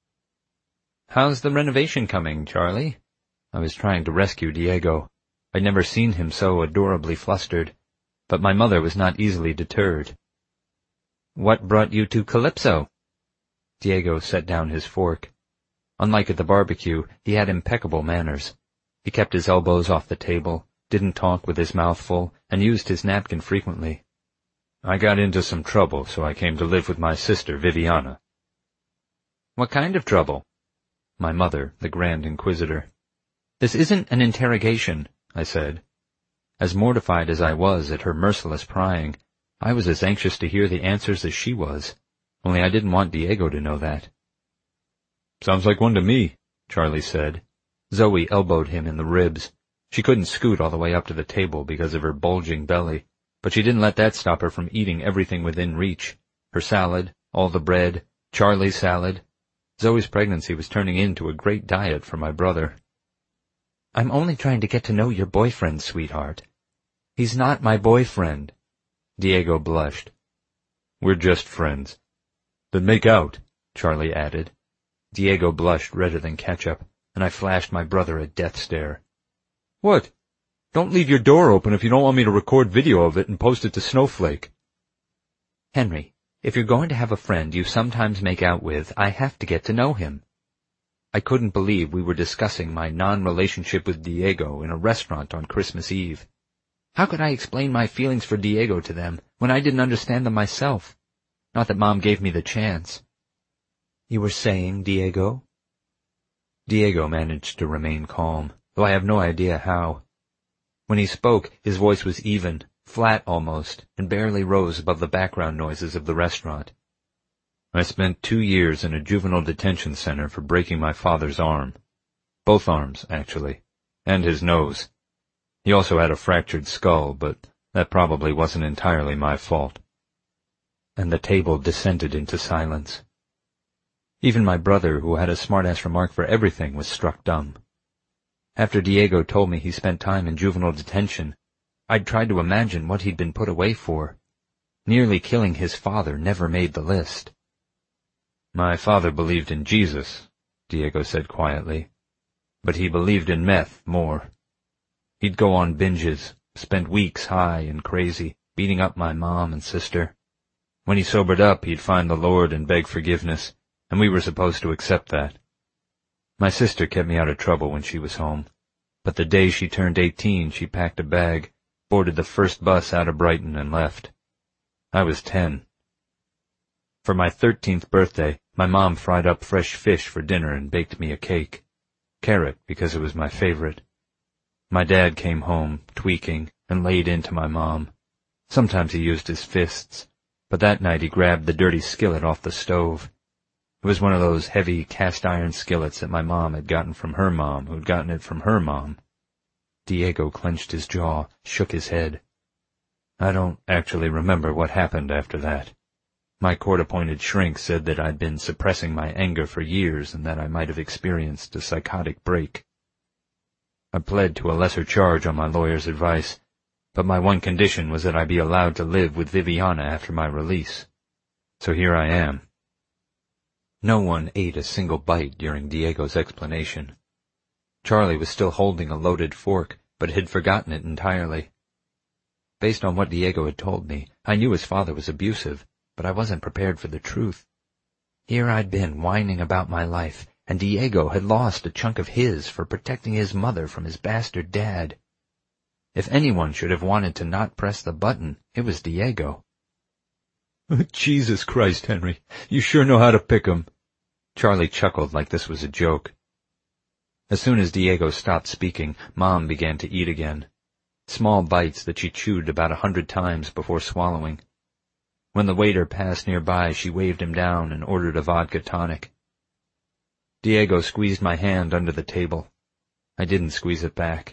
"How's the renovation coming, Charlie?" I was trying to rescue Diego. I'd never seen him so adorably flustered, but my mother was not easily deterred. "What brought you to Calypso?" Diego set down his fork. Unlike at the barbecue, he had impeccable manners. He kept his elbows off the table, didn't talk with his mouth full, and used his napkin frequently. "I got into some trouble, so I came to live with my sister, Viviana." "What kind of trouble?" My mother, the Grand Inquisitor. "This isn't an interrogation," I said. As mortified as I was at her merciless prying, I was as anxious to hear the answers as she was, only I didn't want Diego to know that. "Sounds like one to me," Charlie said. Zoe elbowed him in the ribs. She couldn't scoot all the way up to the table because of her bulging belly, but she didn't let that stop her from eating everything within reach. Her salad, all the bread, Charlie's salad. Zoe's pregnancy was turning into a great diet for my brother. "I'm only trying to get to know your boyfriend, sweetheart." "He's not my boyfriend." Diego blushed. "We're just friends." "Then make out," Charlie added. Diego blushed redder than ketchup, and I flashed my brother a death stare. "What? Don't leave your door open if you don't want me to record video of it and post it to Snowflake." "Henry, if you're going to have a friend you sometimes make out with, I have to get to know him." I couldn't believe we were discussing my non-relationship with Diego in a restaurant on Christmas Eve. How could I explain my feelings for Diego to them when I didn't understand them myself? Not that Mom gave me the chance. "You were saying, Diego?" Diego managed to remain calm, though I have no idea how. When he spoke, his voice was even, flat almost, and barely rose above the background noises of the restaurant. "I spent two years in a juvenile detention center for breaking my father's arm. Both arms, actually, and his nose. He also had a fractured skull, but that probably wasn't entirely my fault." And the table descended into silence. Even my brother, who had a smart-ass remark for everything, was struck dumb. After Diego told me he spent time in juvenile detention, I'd tried to imagine what he'd been put away for. Nearly killing his father never made the list. "My father believed in Jesus," Diego said quietly, "but he believed in meth more. He'd go on binges, spend weeks high and crazy, beating up my mom and sister. When he sobered up, he'd find the Lord and beg forgiveness, and we were supposed to accept that. My sister kept me out of trouble when she was home, but the day she turned eighteen she packed a bag, boarded the first bus out of Brighton and left. I was ten. For my thirteenth birthday, my mom fried up fresh fish for dinner and baked me a cake. Carrot, because it was my favorite. My dad came home, tweaking, and laid into my mom. Sometimes he used his fists, but that night he grabbed the dirty skillet off the stove. It was one of those heavy cast-iron skillets that my mom had gotten from her mom, who'd gotten it from her mom. Diego clenched his jaw, shook his head. I don't actually remember what happened after that. My court-appointed shrink said that I'd been suppressing my anger for years and that I might have experienced a psychotic break. I pled to a lesser charge on my lawyer's advice, but my one condition was that I be allowed to live with Viviana after my release. So here I am. No one ate a single bite during Diego's explanation. Charlie was still holding a loaded fork, but had forgotten it entirely. Based on what Diego had told me, I knew his father was abusive, but I wasn't prepared for the truth. Here I'd been whining about my life, and Diego had lost a chunk of his for protecting his mother from his bastard dad. If anyone should have wanted to not press the button, it was Diego. Jesus Christ, Henry, you sure know how to pick 'em. Charlie chuckled like this was a joke. As soon as Diego stopped speaking, Mom began to eat again. Small bites that she chewed about a hundred times before swallowing. When the waiter passed nearby, she waved him down and ordered a vodka tonic. Diego squeezed my hand under the table. I didn't squeeze it back.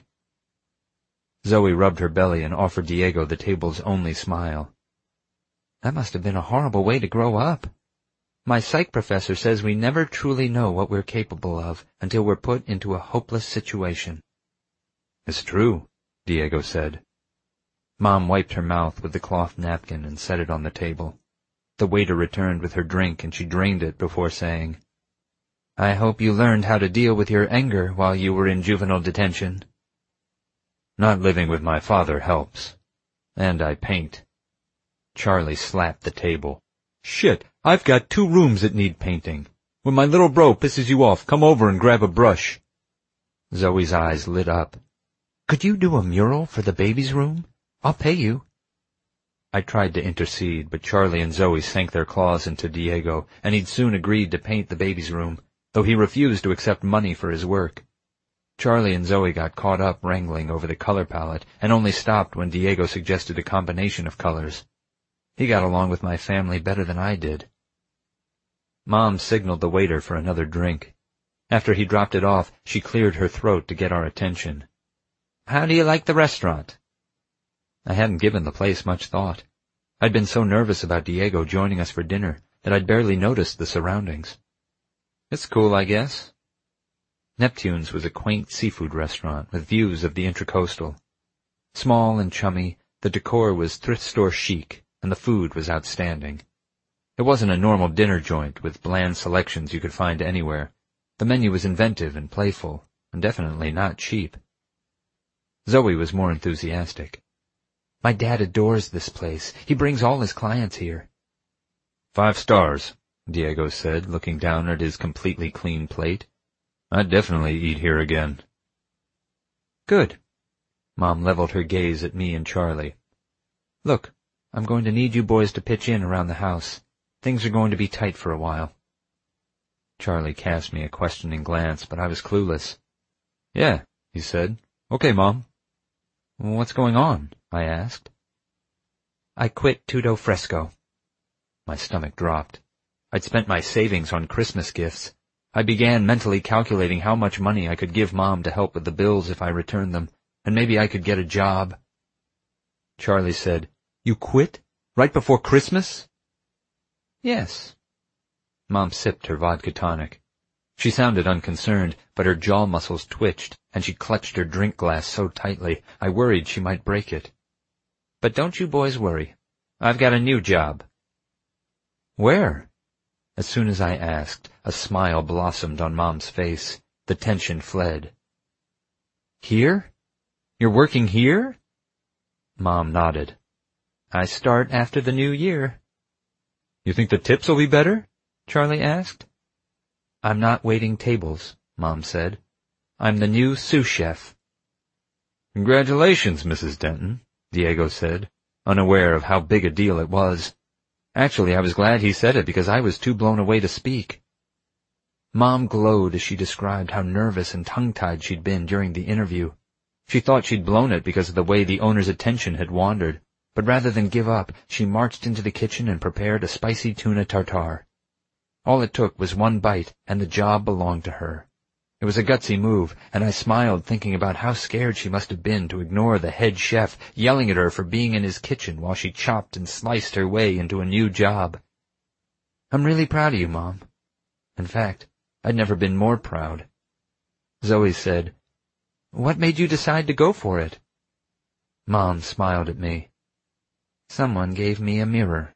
Zoe rubbed her belly and offered Diego the table's only smile. That must have been a horrible way to grow up. My psych professor says we never truly know what we're capable of until we're put into a hopeless situation. It's true, Diego said. Mom wiped her mouth with the cloth napkin and set it on the table. The waiter returned with her drink and she drained it before saying, I hope you learned how to deal with your anger while you were in juvenile detention. Not living with my father helps. And I paint. Charlie slapped the table. Shit, I've got two rooms that need painting. When my little bro pisses you off, come over and grab a brush. Zoe's eyes lit up. Could you do a mural for the baby's room? I'll pay you. I tried to intercede, but Charlie and Zoe sank their claws into Diego, and he'd soon agreed to paint the baby's room, though he refused to accept money for his work. Charlie and Zoe got caught up wrangling over the color palette, and only stopped when Diego suggested a combination of colors. He got along with my family better than I did. Mom signaled the waiter for another drink. After he dropped it off, she cleared her throat to get our attention. How do you like the restaurant? I hadn't given the place much thought. I'd been so nervous about Diego joining us for dinner that I'd barely noticed the surroundings. It's cool, I guess. Neptune's was a quaint seafood restaurant with views of the Intracoastal. Small and chummy, the decor was thrift store chic, and the food was outstanding. It wasn't a normal dinner joint with bland selections you could find anywhere. The menu was inventive and playful, and definitely not cheap. Zoe was more enthusiastic. My dad adores this place. He brings all his clients here. Five stars, Diego said, looking down at his completely clean plate. I'd definitely eat here again. Good. Mom leveled her gaze at me and Charlie. Look, I'm going to need you boys to pitch in around the house. Things are going to be tight for a while. Charlie cast me a questioning glance, but I was clueless. Yeah, he said. Okay, Mom. What's going on? I asked. I quit Tutto Fresco. My stomach dropped. I'd spent my savings on Christmas gifts. I began mentally calculating how much money I could give Mom to help with the bills if I returned them, and maybe I could get a job. Charlie said, You quit? Right before Christmas? Yes. Mom sipped her vodka tonic. She sounded unconcerned, but her jaw muscles twitched, and she clutched her drink glass so tightly I worried she might break it. But don't you boys worry. I've got a new job. Where? As soon as I asked, a smile blossomed on Mom's face. The tension fled. Here? You're working here? Mom nodded. I start after the new year. You think the tips will be better? Charlie asked. I'm not waiting tables, Mom said. I'm the new sous chef. Congratulations, Missus Denton, Diego said, unaware of how big a deal it was. Actually, I was glad he said it because I was too blown away to speak. Mom glowed as she described how nervous and tongue-tied she'd been during the interview. She thought she'd blown it because of the way the owner's attention had wandered, but rather than give up, she marched into the kitchen and prepared a spicy tuna tartare. All it took was one bite, and the job belonged to her. It was a gutsy move, and I smiled thinking about how scared she must have been to ignore the head chef yelling at her for being in his kitchen while she chopped and sliced her way into a new job. I'm really proud of you, Mom. In fact, I'd never been more proud. Zoe said, What made you decide to go for it? Mom smiled at me. Someone gave me a mirror.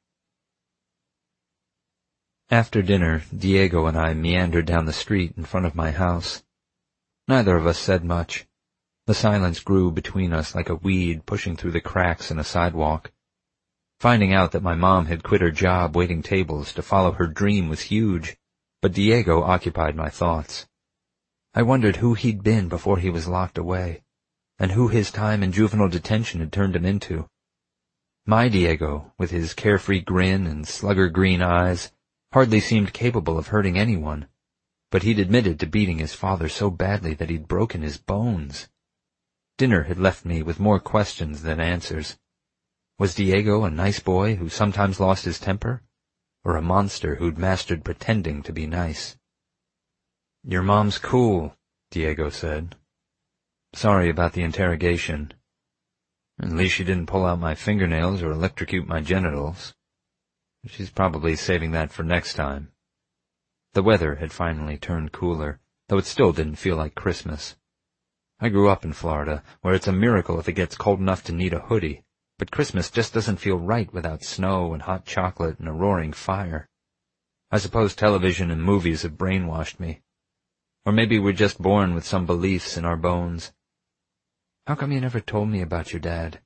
After dinner, Diego and I meandered down the street in front of my house. Neither of us said much. The silence grew between us like a weed pushing through the cracks in a sidewalk. Finding out that my mom had quit her job waiting tables to follow her dream was huge, but Diego occupied my thoughts. I wondered who he'd been before he was locked away, and who his time in juvenile detention had turned him into. My Diego, with his carefree grin and slugger green eyes, hardly seemed capable of hurting anyone, but he'd admitted to beating his father so badly that he'd broken his bones. Dinner had left me with more questions than answers. Was Diego a nice boy who sometimes lost his temper, or a monster who'd mastered pretending to be nice? Your mom's cool, Diego said. Sorry about the interrogation. At least she didn't pull out my fingernails or electrocute my genitals. She's probably saving that for next time. The weather had finally turned cooler, though it still didn't feel like Christmas. I grew up in Florida, where it's a miracle if it gets cold enough to need a hoodie, but Christmas just doesn't feel right without snow and hot chocolate and a roaring fire. I suppose television and movies have brainwashed me. Or maybe we're just born with some beliefs in our bones. How come you never told me about your dad?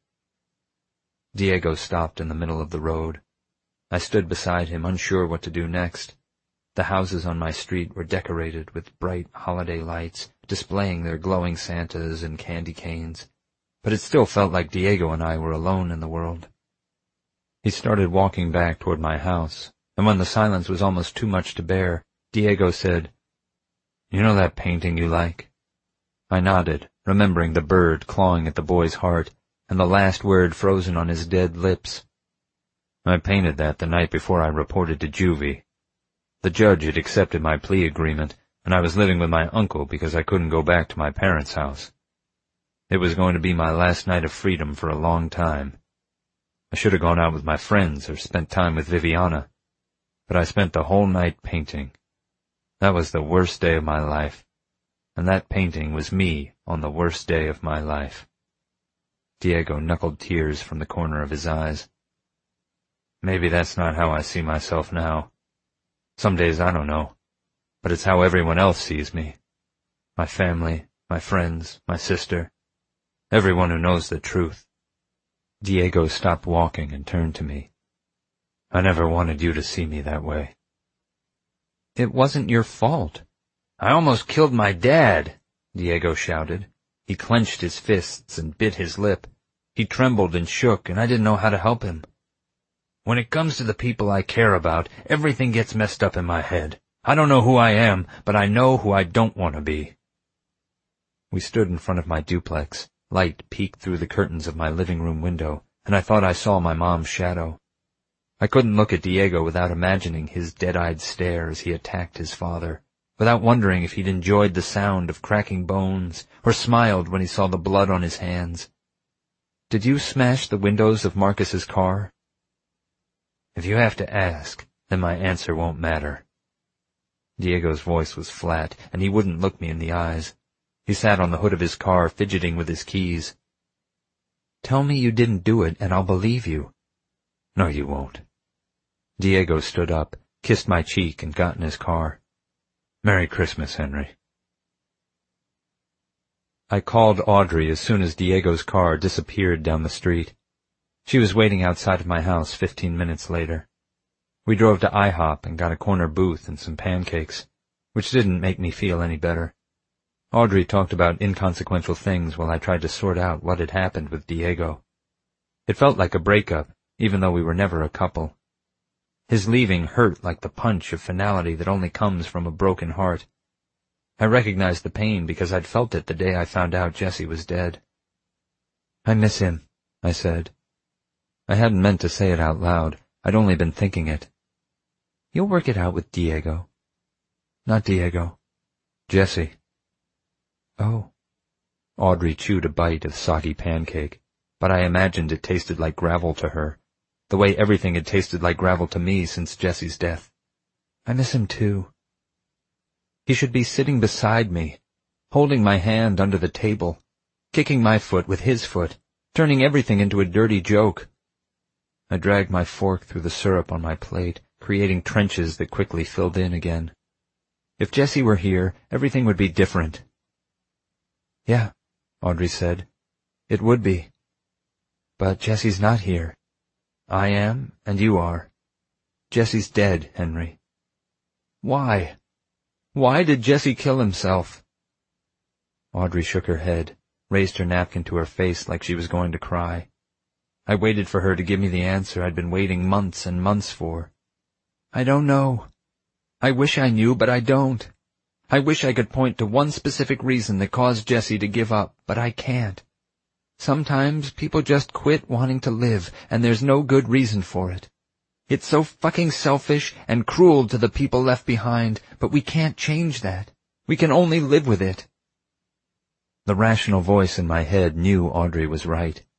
Diego stopped in the middle of the road. I stood beside him, unsure what to do next. The houses on my street were decorated with bright holiday lights, displaying their glowing Santas and candy canes, but it still felt like Diego and I were alone in the world. He started walking back toward my house, and when the silence was almost too much to bear, Diego said, "You know that painting you like?" I nodded, remembering the bird clawing at the boy's heart, and the last word frozen on his dead lips. I painted that the night before I reported to juvie. The judge had accepted my plea agreement, and I was living with my uncle because I couldn't go back to my parents' house. It was going to be my last night of freedom for a long time. I should have gone out with my friends or spent time with Viviana, but I spent the whole night painting. That was the worst day of my life, and that painting was me on the worst day of my life. Diego knuckled tears from the corner of his eyes. Maybe that's not how I see myself now. Some days I don't know, but it's how everyone else sees me. My family, my friends, my sister, everyone who knows the truth. Diego stopped walking and turned to me. I never wanted you to see me that way. It wasn't your fault. I almost killed my dad, Diego shouted. He clenched his fists and bit his lip. He trembled and shook, and I didn't know how to help him. When it comes to the people I care about, everything gets messed up in my head. I don't know who I am, but I know who I don't want to be. We stood in front of my duplex. Light peeked through the curtains of my living room window, and I thought I saw my mom's shadow. I couldn't look at Diego without imagining his dead-eyed stare as he attacked his father, without wondering if he'd enjoyed the sound of cracking bones, or smiled when he saw the blood on his hands. Did you smash the windows of Marcus's car? If you have to ask, then my answer won't matter. Diego's voice was flat, and he wouldn't look me in the eyes. He sat on the hood of his car, fidgeting with his keys. Tell me you didn't do it, and I'll believe you. No, you won't. Diego stood up, kissed my cheek, and got in his car. Merry Christmas, Henry. I called Audrey as soon as Diego's car disappeared down the street. She was waiting outside of my house fifteen minutes later. We drove to IHOP and got a corner booth and some pancakes, which didn't make me feel any better. Audrey talked about inconsequential things while I tried to sort out what had happened with Diego. It felt like a breakup, even though we were never a couple. His leaving hurt like the punch of finality that only comes from a broken heart. I recognized the pain because I'd felt it the day I found out Jesse was dead. I miss him, I said. I hadn't meant to say it out loud. I'd only been thinking it. You'll work it out with Diego. Not Diego. Jesse. Oh. Audrey chewed a bite of soggy pancake, but I imagined it tasted like gravel to her, the way everything had tasted like gravel to me since Jesse's death. I miss him too. He should be sitting beside me, holding my hand under the table, kicking my foot with his foot, turning everything into a dirty joke. I dragged my fork through the syrup on my plate, creating trenches that quickly filled in again. If Jesse were here, everything would be different. Yeah, Audrey said. It would be. But Jesse's not here. I am, and you are. Jesse's dead, Henry. Why? Why did Jesse kill himself? Audrey shook her head, raised her napkin to her face like she was going to cry. I waited for her to give me the answer I'd been waiting months and months for. I don't know. I wish I knew, but I don't. I wish I could point to one specific reason that caused Jesse to give up, but I can't. Sometimes people just quit wanting to live, and there's no good reason for it. It's so fucking selfish and cruel to the people left behind, but we can't change that. We can only live with it. The rational voice in my head knew Audrey was right.